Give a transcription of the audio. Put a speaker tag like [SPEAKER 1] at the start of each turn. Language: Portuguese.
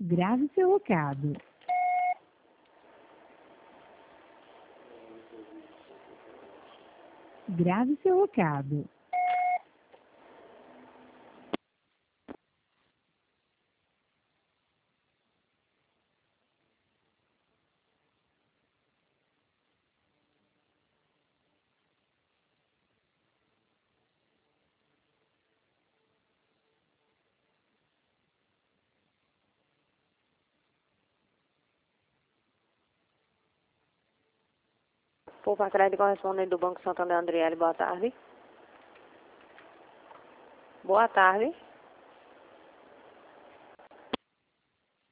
[SPEAKER 1] Grave seu recado. Grave seu recado.
[SPEAKER 2] Por crédito correspondente do Banco Santander, Andriele, boa tarde. Boa tarde.